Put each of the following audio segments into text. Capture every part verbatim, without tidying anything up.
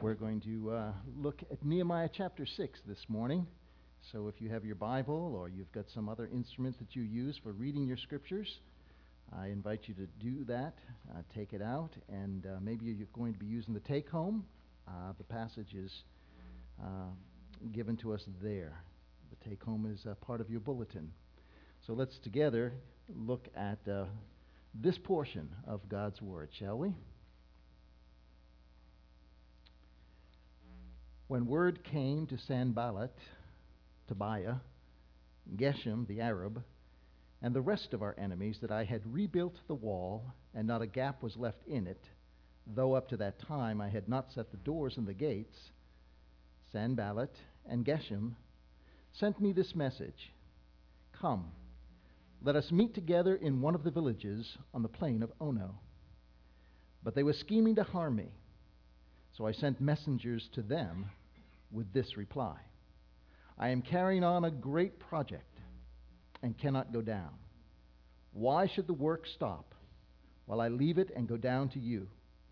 We're going to uh, look at Nehemiah chapter six this morning. So if you have your Bible or you've got some other instrument that you use for reading your scriptures, I invite you to do that. Uh, take it out, and uh, maybe you're going to be using the take-home. Uh, the passage is uh, given to us there. The take-home is uh, part of your bulletin. So let's together look at uh, this portion of God's Word, shall we? When word came to Sanballat, Tobiah, Geshem the Arab, and the rest of our enemies that I had rebuilt the wall, and not a gap was left in it, though up to that time I had not set the doors and the gates, Sanballat and Geshem sent me this message: Come, let us meet together in one of the villages on the plain of Ono. But they were scheming to harm me. So I sent messengers to them with this reply: I am carrying on a great project and cannot go down. Why should the work stop while I leave it and go down to you?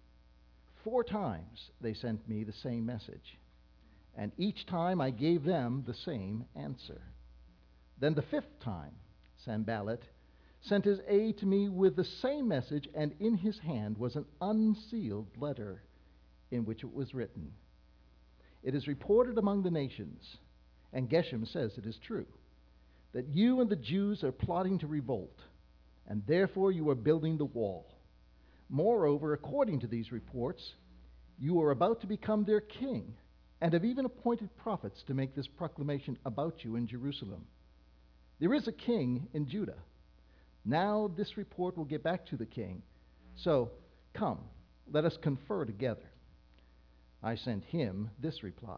Four times they sent me the same message, and each time I gave them the same answer. Then the fifth time, Sanballat sent his aide to me with the same message, and in his hand was an unsealed letter in which it was written, It is reported among the nations, and Geshem says it is true, that you and the Jews are plotting to revolt, and therefore you are building the wall. Moreover, according to these reports, you are about to become their king, and have even appointed prophets to make this proclamation about you in Jerusalem. There is a king in Judah. Now this report will get back to the king. So, come, let us confer together. I sent him this reply: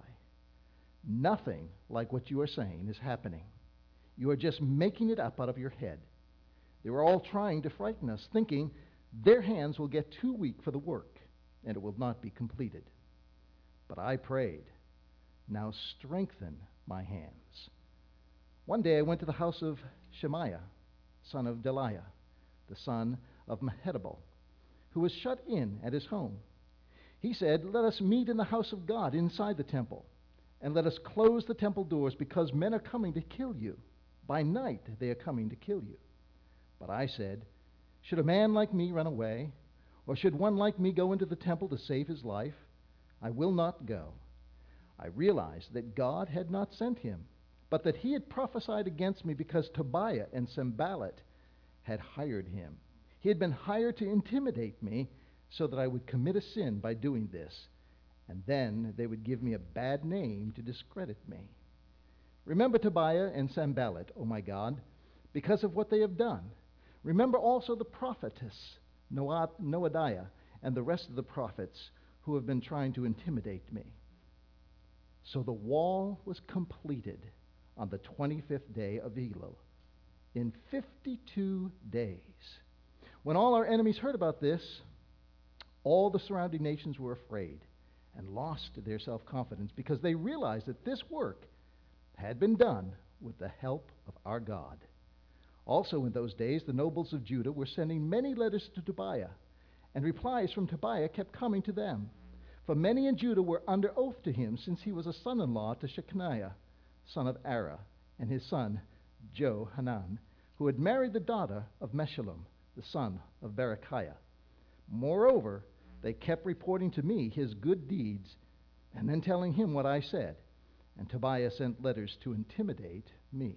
Nothing like what you are saying is happening. You are just making it up out of your head. They were all trying to frighten us, thinking their hands will get too weak for the work, and it will not be completed. But I prayed, Now strengthen my hands. One day I went to the house of Shemaiah, son of Deliah, the son of Mehetabel, who was shut in at his home. He said, Let us meet in the house of God inside the temple, and let us close the temple doors, because men are coming to kill you. By night they are coming to kill you. But I said, Should a man like me run away? Or should one like me go into the temple to save his life? I will not go. I realized that God had not sent him, but that he had prophesied against me because Tobiah and Sanballat had hired him. He had been hired to intimidate me, so that I would commit a sin by doing this, and then they would give me a bad name to discredit me. Remember Tobiah and Sanballat, O my God, because of what they have done. Remember also the prophetess Noadiah and the rest of the prophets who have been trying to intimidate me. So the wall was completed on the twenty-fifth day of Elul, in fifty-two days. When all our enemies heard about this, all the surrounding nations were afraid and lost their self-confidence, because they realized that this work had been done with the help of our God. Also in those days, the nobles of Judah were sending many letters to Tobiah, and replies from Tobiah kept coming to them. For many in Judah were under oath to him, since he was a son-in-law to Shechaniah, son of Ara, and his son Johanan, who had married the daughter of Meshullam, the son of Berechiah. Moreover, they kept reporting to me his good deeds, and then telling him what I said. And Tobiah sent letters to intimidate me.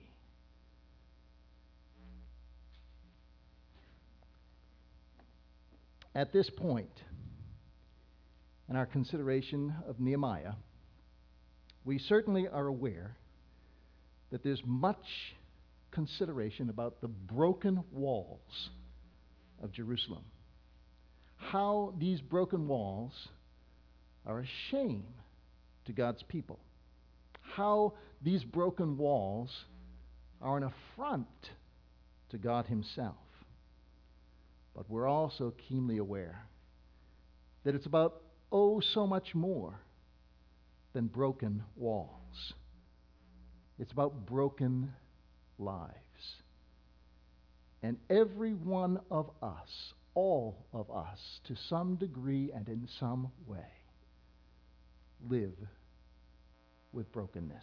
At this point in our consideration of Nehemiah, we certainly are aware that there's much consideration about the broken walls of Jerusalem. How these broken walls are a shame to God's people. How these broken walls are an affront to God himself. But we're also keenly aware that it's about, oh, so much more than broken walls. It's about broken lives. And every one of us, all of us, to some degree and in some way, live with brokenness.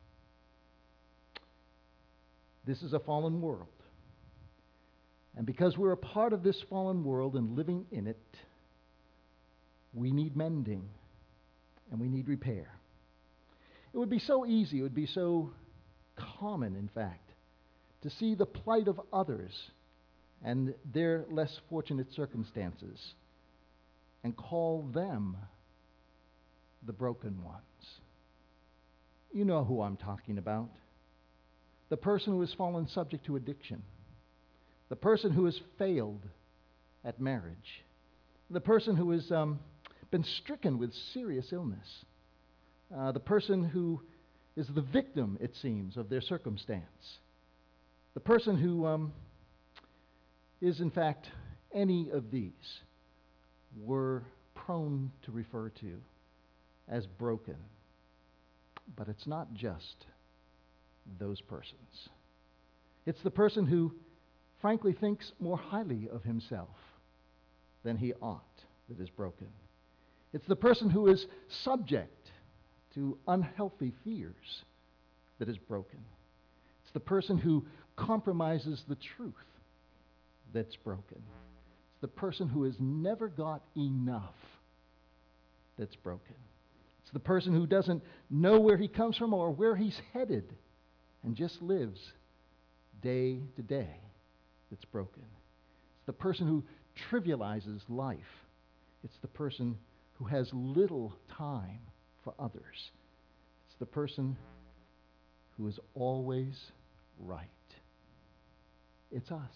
This is a fallen world. And because we're a part of this fallen world and living in it, we need mending and we need repair. It would be so easy, it would be so common, in fact, to see the plight of others and their less fortunate circumstances and call them the broken ones. You know who I'm talking about. The person who has fallen subject to addiction. The person who has failed at marriage. The person who has um, been stricken with serious illness. Uh, the person who is the victim, it seems, of their circumstance. The person who um, is, in fact, any of these we're prone to refer to as broken. But it's not just those persons. It's the person who, frankly, thinks more highly of himself than he ought that is broken. It's the person who is subject to unhealthy fears that is broken. It's the person who compromises the truth that's broken. It's the person who has never got enough that's broken. It's the person who doesn't know where he comes from or where he's headed and just lives day to day that's broken. It's the person who trivializes life. It's the person who has little time for others. It's the person who is always right. It's us.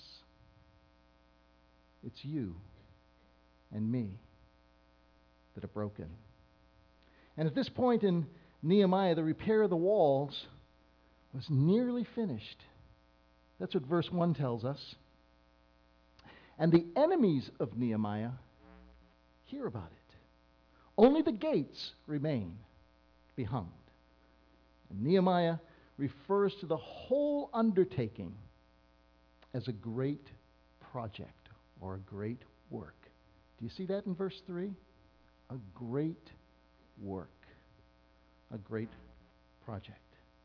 It's you and me that are broken. And at this point in Nehemiah, the repair of the walls was nearly finished. That's what verse one tells us. And the enemies of Nehemiah hear about it. Only the gates remain to be hung. And Nehemiah refers to the whole undertaking as a great project or a great work. Do you see that in verse three? A great work. A great project.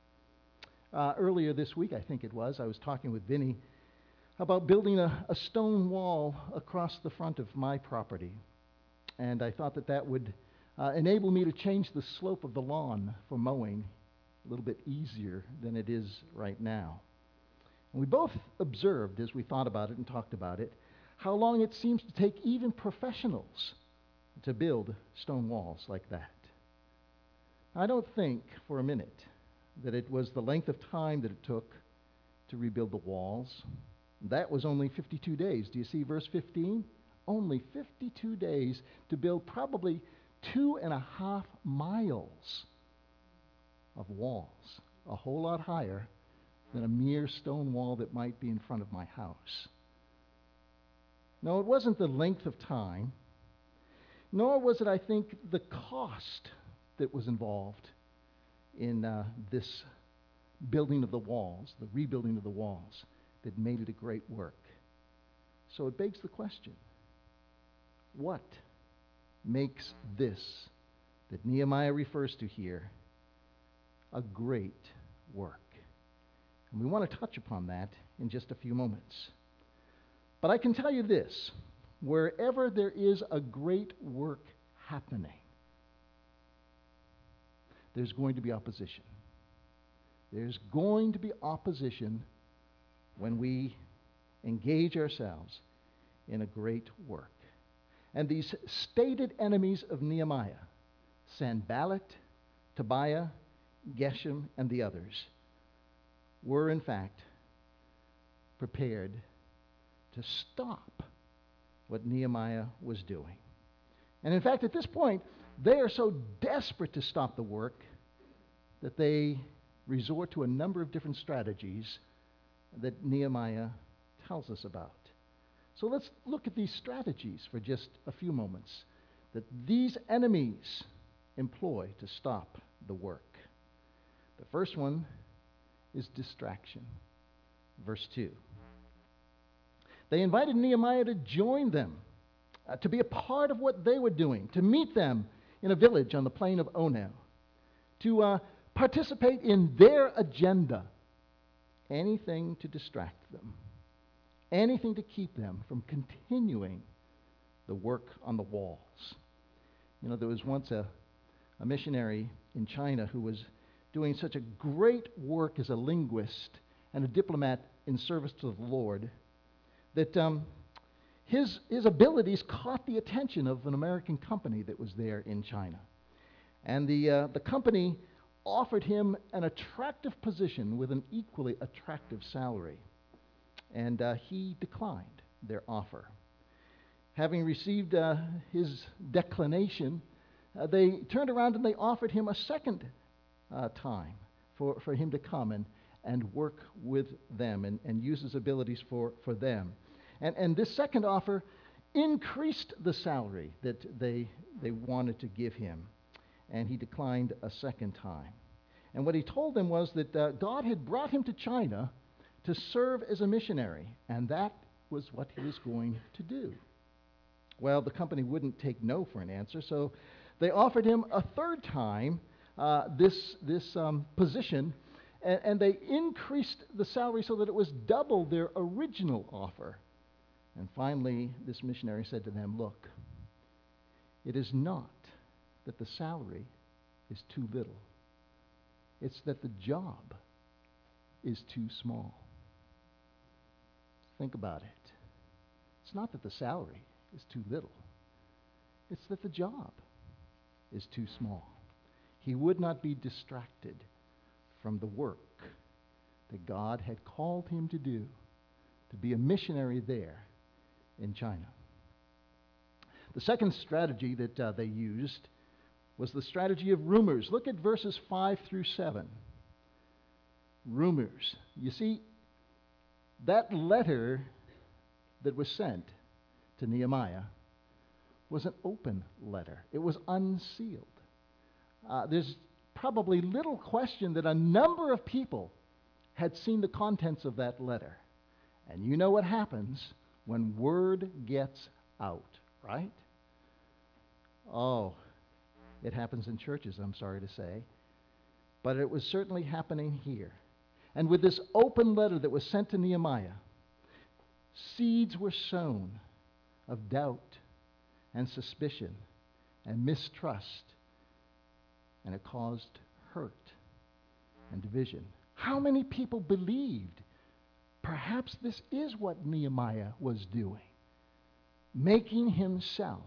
Uh, earlier this week, I think it was, I was talking with Vinny about building a, a stone wall across the front of my property. And I thought that that would uh, enable me to change the slope of the lawn for mowing a little bit easier than it is right now. And we both observed, as we thought about it and talked about it, how long it seems to take even professionals to build stone walls like that. I don't think for a minute that it was the length of time that it took to rebuild the walls. That was only fifty-two days. Do you see verse fifteen? Only fifty-two days to build probably two and a half miles of walls, a whole lot higher than a mere stone wall that might be in front of my house. No, it wasn't the length of time, nor was it, I think, the cost that was involved in uh, this building of the walls, the rebuilding of the walls, that made it a great work. So it begs the question, what makes this that Nehemiah refers to here a great work? And we want to touch upon that in just a few moments. But I can tell you this, wherever there is a great work happening, there's going to be opposition. There's going to be opposition when we engage ourselves in a great work. And these stated enemies of Nehemiah, Sanballat, Tobiah, Geshem, and the others, were in fact prepared to stop what Nehemiah was doing. And in fact, at this point, they are so desperate to stop the work that they resort to a number of different strategies that Nehemiah tells us about. So let's look at these strategies for just a few moments that these enemies employ to stop the work. The first one is distraction. Verse two. They invited Nehemiah to join them, uh, to be a part of what they were doing, to meet them in a village on the plain of Ono to uh, participate in their agenda. Anything to distract them, anything to keep them from continuing the work on the walls. You know, there was once a, a missionary in China who was doing such a great work as a linguist and a diplomat in service to the Lord that um, his, his abilities caught the attention of an American company that was there in China. And the, uh, the company offered him an attractive position with an equally attractive salary. And uh, he declined their offer. Having received uh, his declination, uh, they turned around and they offered him a second uh, time for, for him to come and, and work with them and, and use his abilities for, for them. And, and this second offer increased the salary that they, they wanted to give him. And he declined a second time. And what he told them was that uh, God had brought him to China to serve as a missionary, and that was what he was going to do. Well, the company wouldn't take no for an answer, so they offered him a third time uh, this, this um, position, and, and they increased the salary so that it was double their original offer. And finally, this missionary said to them, "Look, it is not that the salary is too little. It's that the job is too small." Think about it. It's not that the salary is too little. It's that the job is too small. He would not be distracted from the work that God had called him to do, to be a missionary there in China. The second strategy that uh, they used was the strategy of rumors. Look at verses five through seven. Rumors. You see, that letter that was sent to Nehemiah was an open letter. It was unsealed. Uh, there's probably little question that a number of people had seen the contents of that letter. And you know what happens when word gets out, right? Oh, it happens in churches, I'm sorry to say. But it was certainly happening here. And with this open letter that was sent to Nehemiah, seeds were sown of doubt and suspicion and mistrust, and it caused hurt and division. How many people believed perhaps this is what Nehemiah was doing, making himself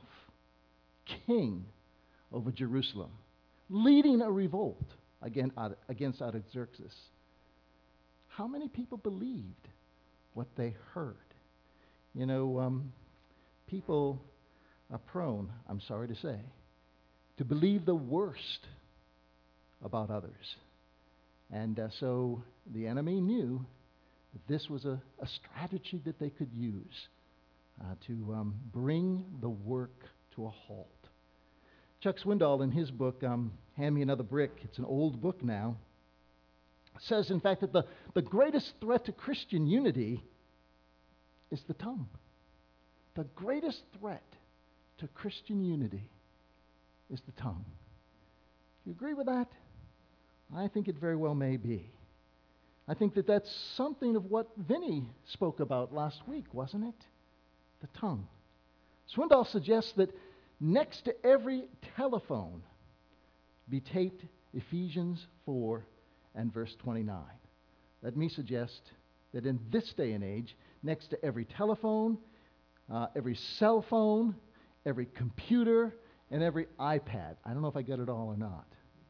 king over Jerusalem, leading a revolt against Artaxerxes? How many people believed what they heard? You know, um, people are prone, I'm sorry to say, to believe the worst about others. And uh, so the enemy knew that this was a, a strategy that they could use uh, to um, bring the work to a halt. Chuck Swindoll, in his book, um, Hand Me Another Brick, it's an old book now, says, in fact, that the, the greatest threat to Christian unity is the tongue. The greatest threat to Christian unity is the tongue. Do you agree with that? I think it very well may be. I think that that's something of what Vinny spoke about last week, wasn't it? The tongue. Swindoll suggests that next to every telephone be taped Ephesians four and verse twenty-nine. Let me suggest that in this day and age, next to every telephone, uh, every cell phone, every computer, and every iPad, I don't know if I got it all or not,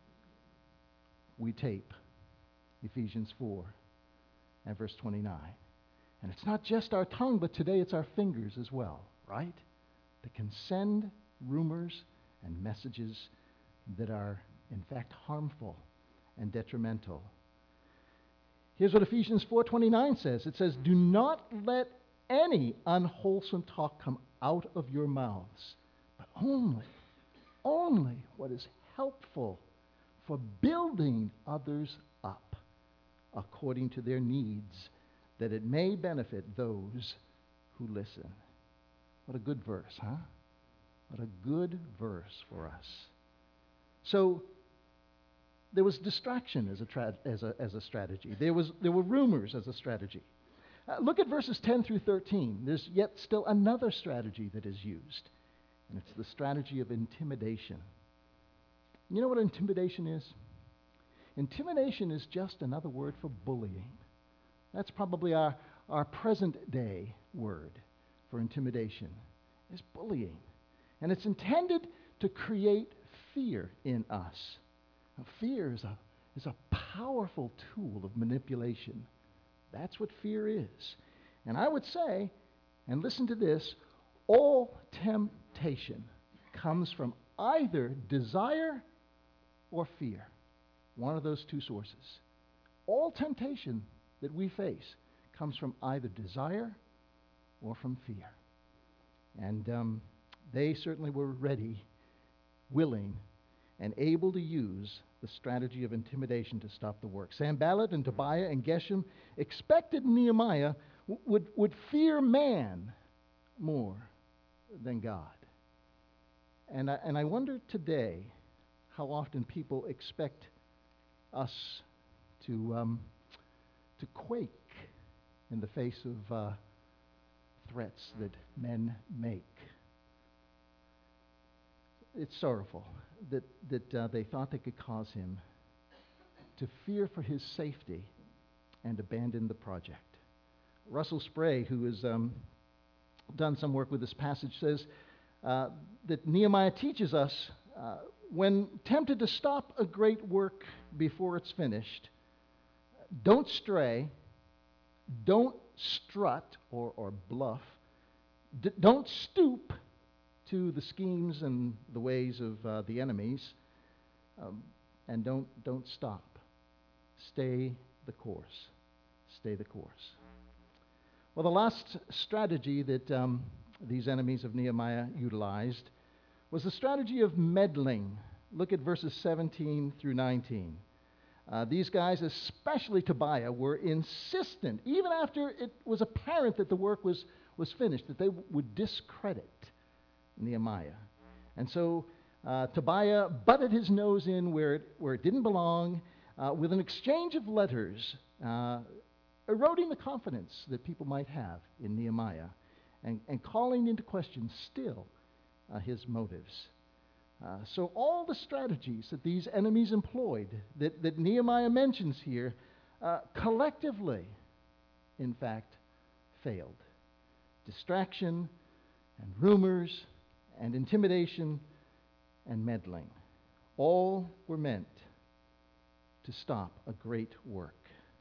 we tape Ephesians four and verse twenty-nine. And it's not just our tongue, but today it's our fingers as well, right? That can send rumors and messages that are, in fact, harmful and detrimental. Here's what Ephesians four twenty-nine says. It says, "Do not let any unwholesome talk come out of your mouths, but only, only what is helpful for building others up according to their needs, that it may benefit those who listen." What a good verse, huh? What a good verse for us So there was distraction as a, tra- as a, as a strategy. There, was, there were rumors as a strategy. Uh, look at verses ten through thirteen. There's yet still another strategy that is used, and it's the strategy of intimidation. You know what intimidation is? Intimidation is just another word for bullying. That's probably our, our present day word for intimidation, is bullying. And it's intended to create fear in us. Now, fear is a, is a powerful tool of manipulation. That's what fear is. And I would say, and listen to this, all temptation comes from either desire or fear. One of those two sources. All temptation that we face comes from either desire or from fear. And um, they certainly were ready, willing, and able to use the strategy of intimidation to stop the work. Sanballat and Tobiah and Geshem expected Nehemiah w- would, would fear man more than God. And I, and I wonder today how often people expect us to, um, to quake in the face of uh, threats that men make. It's sorrowful that, that uh, they thought they could cause him to fear for his safety and abandon the project. Russell Spray, who has um, done some work with this passage, says uh, that Nehemiah teaches us uh, when tempted to stop a great work before it's finished, don't stray, don't strut or, or bluff, D- don't stoop to the schemes and the ways of uh, the enemies, um, and don't, don't stop. Stay the course. Stay the course. Well, the last strategy that um, these enemies of Nehemiah utilized was the strategy of meddling. Look at verses seventeen through nineteen. Uh, these guys, especially Tobiah, were insistent, even after it was apparent that the work was, was finished, that they w- would discredit Nehemiah. And so uh, Tobiah butted his nose in where it, where it didn't belong uh, with an exchange of letters, uh, eroding the confidence that people might have in Nehemiah and, and calling into question still uh, his motives. Uh, so all the strategies that these enemies employed, that, that Nehemiah mentions here, uh, collectively, in fact, failed. Distraction and rumors and intimidation and meddling. All were meant to stop a great work.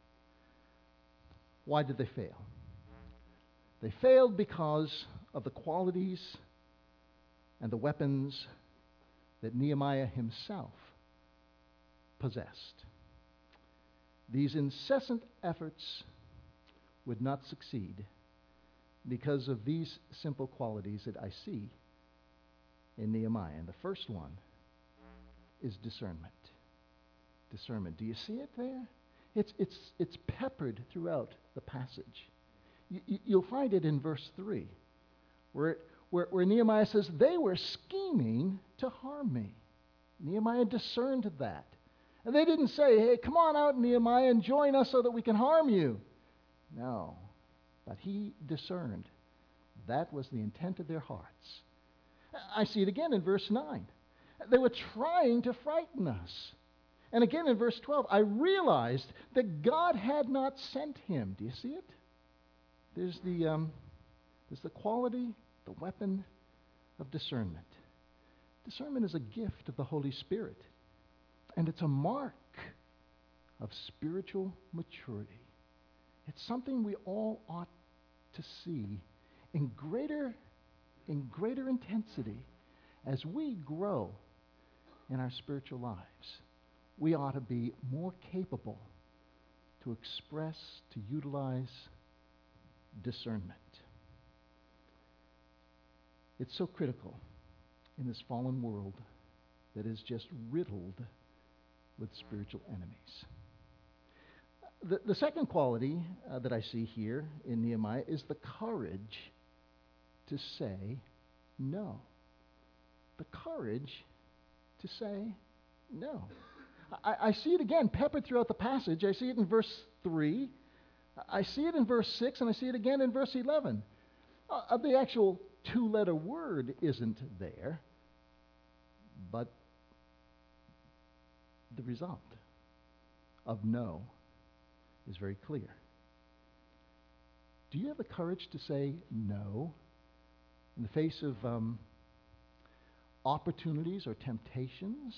Why did they fail? They failed because of the qualities and the weapons that Nehemiah himself possessed. These incessant efforts would not succeed because of these simple qualities that I see in Nehemiah. And the first one is discernment. Discernment. Do you see it there? It's, it's, it's peppered throughout the passage. You, you, you'll find it in verse three, where, it, where, where Nehemiah says, they were scheming to harm me. Nehemiah discerned that. And they didn't say, hey, come on out, Nehemiah, and join us so that we can harm you. No. But he discerned. That was the intent of their hearts. I see it again in verse nine. They were trying to frighten us. And again in verse twelve, I realized that God had not sent him. Do you see it? There's the, um, there's the quality, the weapon of discernment. Discernment is a gift of the Holy Spirit, and it's a mark of spiritual maturity. It's something we all ought to see in greater, in greater intensity as we grow in our spiritual lives. We ought to be more capable to express, to utilize discernment. It's so critical in this fallen world that is just riddled with spiritual enemies. The, the second quality uh, that I see here in Nehemiah is the courage to say no. The courage to say No. I, I see it again peppered throughout the passage. I see it in verse three. I see it in verse six, and I see it again in verse eleven. Uh, the actual two-letter word isn't there, but the result of no is very clear. Do you have the courage to say no in the face of um, opportunities or temptations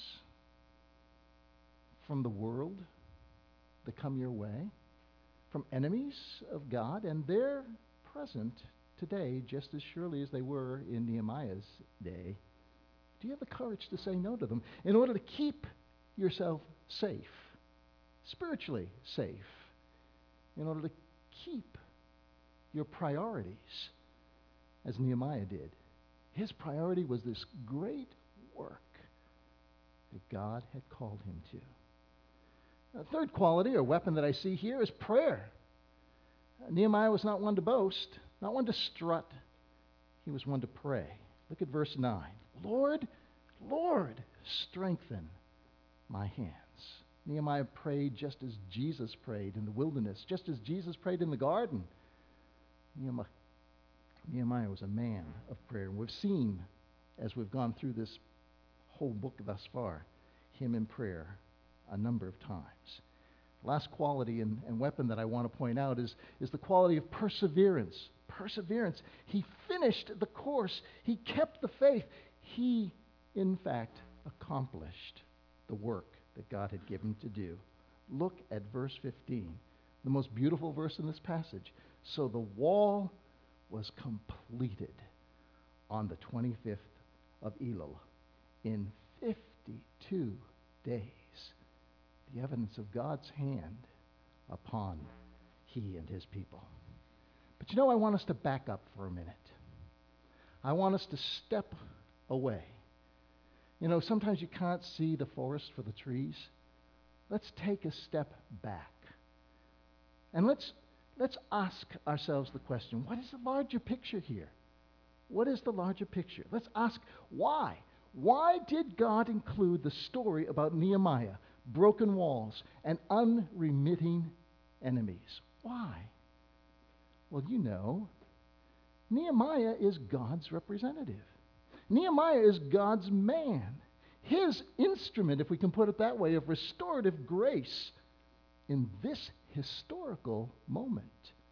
from the world that come your way, from enemies of God? And they're present today just as surely as they were in Nehemiah's day. Do you have the courage to say no to them in order to keep yourself safe, spiritually safe, in order to keep your priorities as Nehemiah did? His priority was this great work that God had called him to. A third quality or weapon that I see here is prayer. Nehemiah was not one to boast, not one to strut. He was one to pray. Look at verse nine. Lord, Lord, strengthen my hands. Nehemiah prayed just as Jesus prayed in the wilderness, just as Jesus prayed in the garden. Nehemiah, Nehemiah was a man of prayer. And we've seen, as we've gone through this whole book thus far, him in prayer a number of times. Last quality and, and weapon that I want to point out is, is the quality of perseverance. Perseverance. He finished the course. He kept the faith. He, in fact, accomplished the work that God had given him to do. Look at verse fifteen, the most beautiful verse in this passage. So the wall was completed on the twenty-fifth of Elul in fifty-two days. The evidence of God's hand upon he and his people. But you know, I want us to back up for a minute. I want us to step away. You know, sometimes you can't see the forest for the trees. Let's take a step back. And let's let's ask ourselves the question, what is the larger picture here? What is the larger picture? Let's ask why. Why did God include the story about Nehemiah, broken walls, and unremitting enemies? Why? Well, you know, Nehemiah is God's representative. Nehemiah is God's man, his instrument, if we can put it that way, of restorative grace in this historical moment.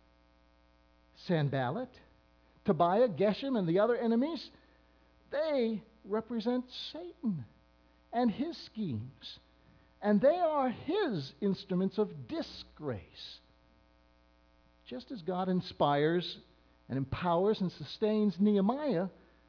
Sanballat, Tobiah, Geshem, and the other enemies, they represent Satan and his schemes. And they are his instruments of disgrace. Just as God inspires and empowers and sustains Nehemiah,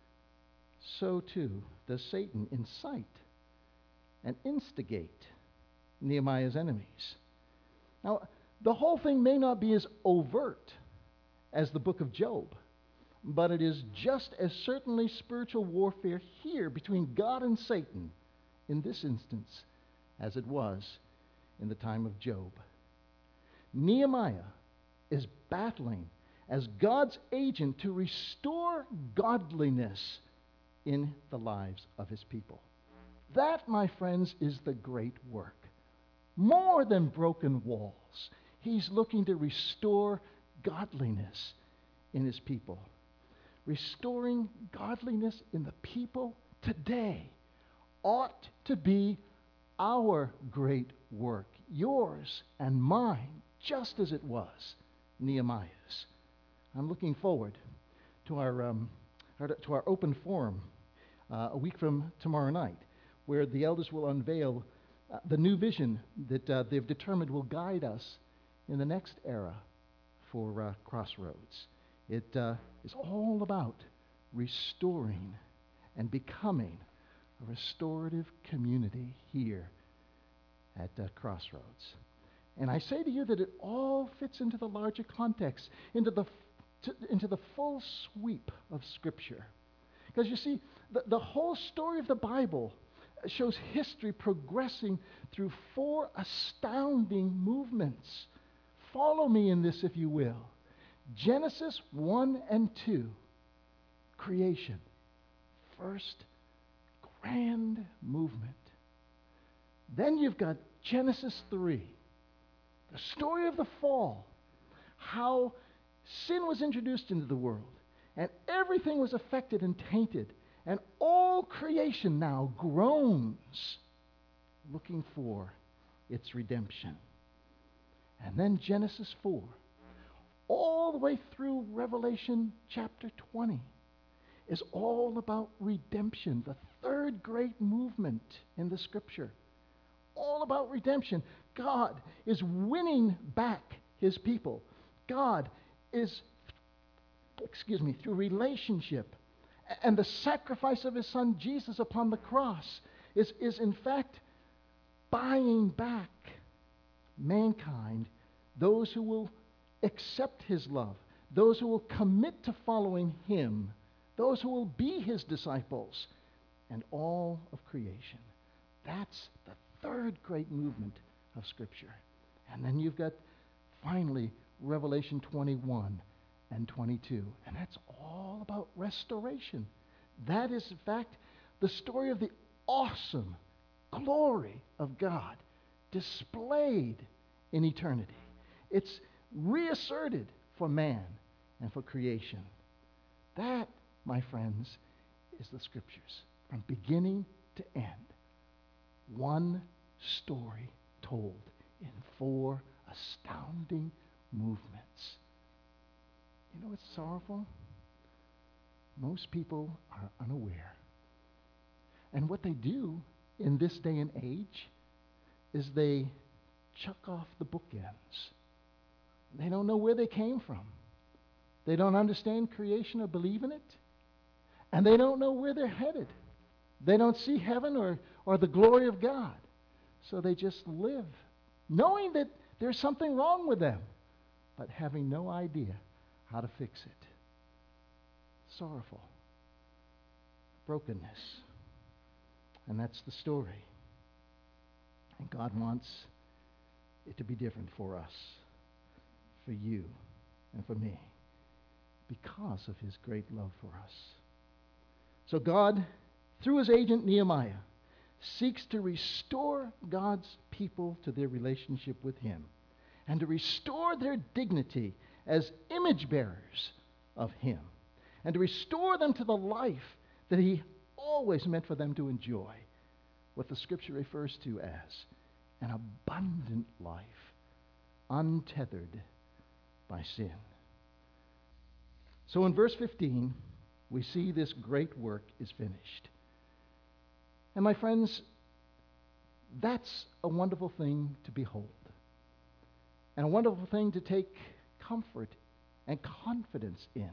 so too does Satan incite and instigate Nehemiah's enemies. Now, the whole thing may not be as overt as the book of Job, but it is just as certainly spiritual warfare here between God and Satan in this instance as it was in the time of Job. Nehemiah is battling as God's agent to restore godliness in the lives of his people. That, my friends, is the great work. More than broken walls, he's looking to restore godliness in his people. Restoring godliness in the people today ought to be our great work, yours and mine, just as it was Nehemiah's. I'm looking forward to our, um, our to our open forum uh, a week from tomorrow night, where the elders will unveil uh, the new vision that uh, they've determined will guide us in the next era for uh, Crossroads. It uh, is all about restoring and becoming a restorative community here at uh, Crossroads. And I say to you that it all fits into the larger context, into the, to, into the full sweep of Scripture. Because you see, the, the whole story of the Bible shows history progressing through four astounding movements. Follow me in this, if you will. Genesis one and two, creation, first grand movement. Then you've got Genesis three, the story of the fall, how sin was introduced into the world, and everything was affected and tainted, and all creation now groans, looking for its redemption. And then Genesis four, all the way through Revelation chapter twenty, is all about redemption, the third great movement in the Scripture. All about redemption. God is winning back his people. God is, excuse me, through relationship and the sacrifice of his son Jesus upon the cross is, is in fact buying back mankind, those who will accept his love, those who will commit to following him, those who will be his disciples, and all of creation. That's the third great movement of Scripture. And then you've got, finally, Revelation twenty-one and twenty-two. And that's all about restoration. That is, in fact, the story of the awesome glory of God displayed in eternity. It's reasserted for man and for creation. That, my friends, is the Scriptures from beginning to end. One story told in four astounding movements. You know what's sorrowful? Most people are unaware. And what they do in this day and age is they chuck off the bookends. They don't know where they came from. They don't understand creation or believe in it. And they don't know where they're headed. They don't see heaven or, or the glory of God. So they just live, knowing that there's something wrong with them, but having no idea how to fix it. Sorrowful. Brokenness. And that's the story. And God wants it to be different for us, for you, and for me, because of his great love for us. So God, through his agent Nehemiah, seeks to restore God's people to their relationship with him and to restore their dignity as image bearers of him and to restore them to the life that he always meant for them to enjoy, what the Scripture refers to as an abundant life, untethered by sin. So in verse fifteen, we see this great work is finished. And my friends, that's a wonderful thing to behold, and a wonderful thing to take comfort and confidence in.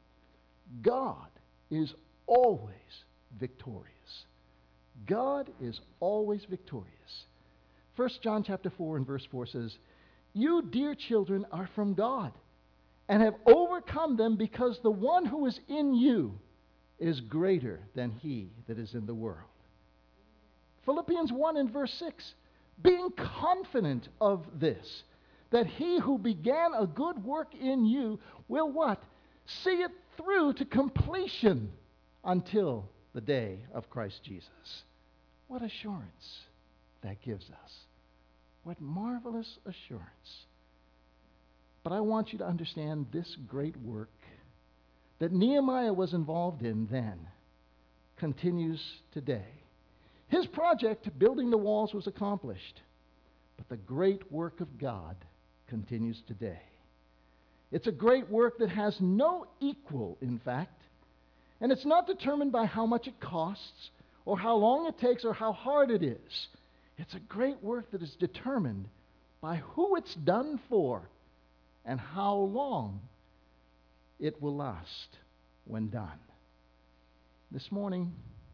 God is always victorious. God is always victorious. First John chapter four and verse four says, "You, dear children, are from God, and have overcome them, because the one who is in you is greater than he that is in the world." Philippians one and verse six, "Being confident of this, that he who began a good work in you will" what? "See it through to completion until the day of Christ Jesus." What assurance that gives us. What marvelous assurance. But I want you to understand this great work that Nehemiah was involved in then continues today. His project, building the walls, was accomplished, but the great work of God continues today. It's a great work that has no equal, in fact, and it's not determined by how much it costs or how long it takes or how hard it is. It's a great work that is determined by who it's done for and how long it will last when done. This morning,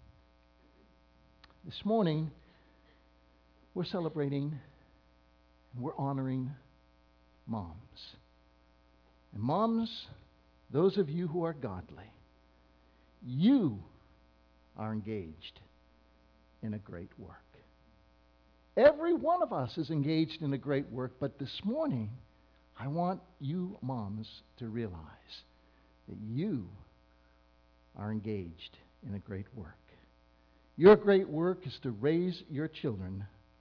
this morning, we're celebrating and we're honoring moms. And moms, those of you who are godly, you are engaged in a great work. Every one of us is engaged in a great work, but this morning, I want you moms to realize that you are engaged in a great work. Your great work is to raise your children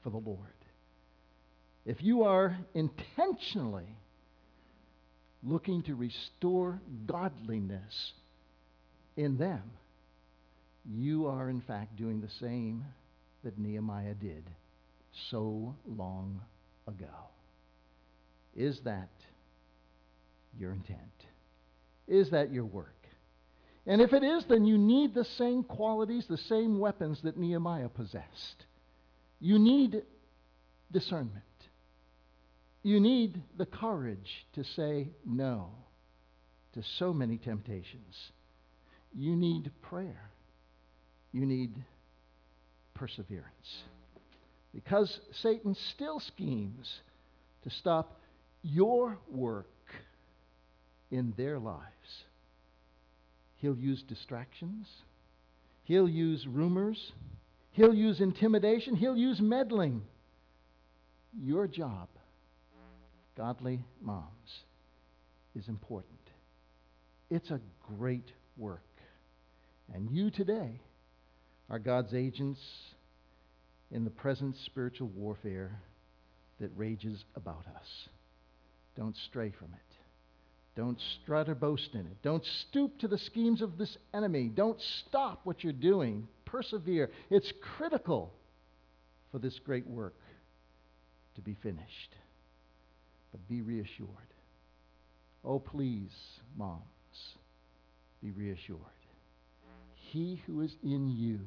for the Lord, if you are intentionally looking to restore godliness in them, you are in fact doing the same that Nehemiah did so long ago. Is that your intent? Is that your work? And if it is, then you need the same qualities, the same weapons that Nehemiah possessed. You need discernment. You need the courage to say no to so many temptations. You need prayer. You need perseverance. Because Satan still schemes to stop your work in their lives. He'll use distractions. He'll use rumors. He'll use intimidation. He'll use meddling. Your job, godly moms, is important. It's a great work. And you today are God's agents in the present spiritual warfare that rages about us. Don't stray from it. Don't strut or boast in it. Don't stoop to the schemes of this enemy. Don't stop what you're doing. Persevere. It's critical for this great work to be finished. But be reassured. Oh, please, moms, be reassured. He who is in you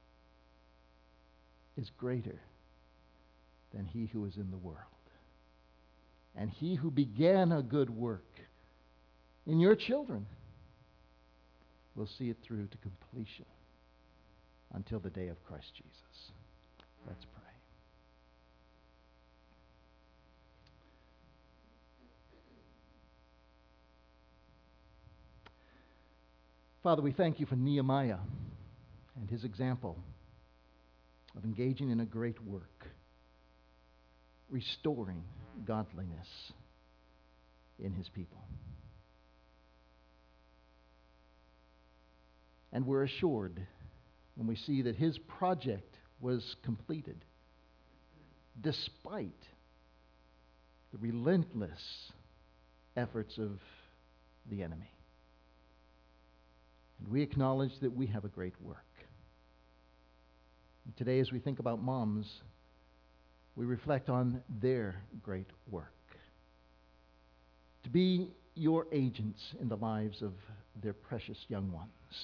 is greater than he who is in the world. And he who began a good work in your children will see it through to completion until the day of Christ Jesus. Let's pray. Father, we thank you for Nehemiah and his example of engaging in a great work, restoring godliness in his people. And we're assured when we see that his project was completed despite the relentless efforts of the enemy. And we acknowledge that we have a great work. And today, as we think about moms, we reflect on their great work. To be your agents in the lives of their precious young ones.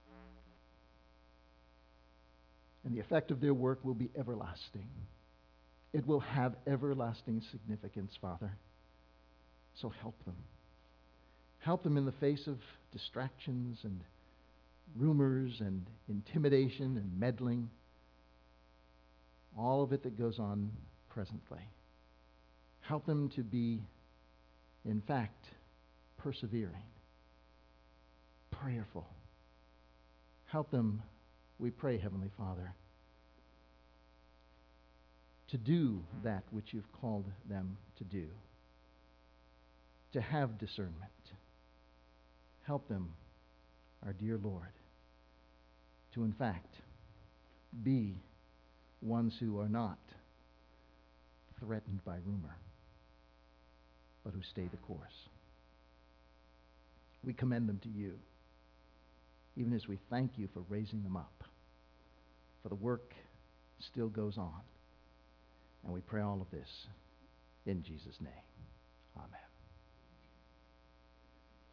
And the effect of their work will be everlasting. It will have everlasting significance, Father. So help them. Help them in the face of distractions and rumors and intimidation and meddling. All of it that goes on presently. Help them to be, in fact, persevering, prayerful. Help them, we pray, Heavenly Father, to do that which you've called them to do, to have discernment. Help them, our dear Lord, to in fact be ones who are not threatened by rumor, but who stay the course. We commend them to you, even as we thank you for raising them up, for the work still goes on. And we pray all of this in Jesus' name. Amen.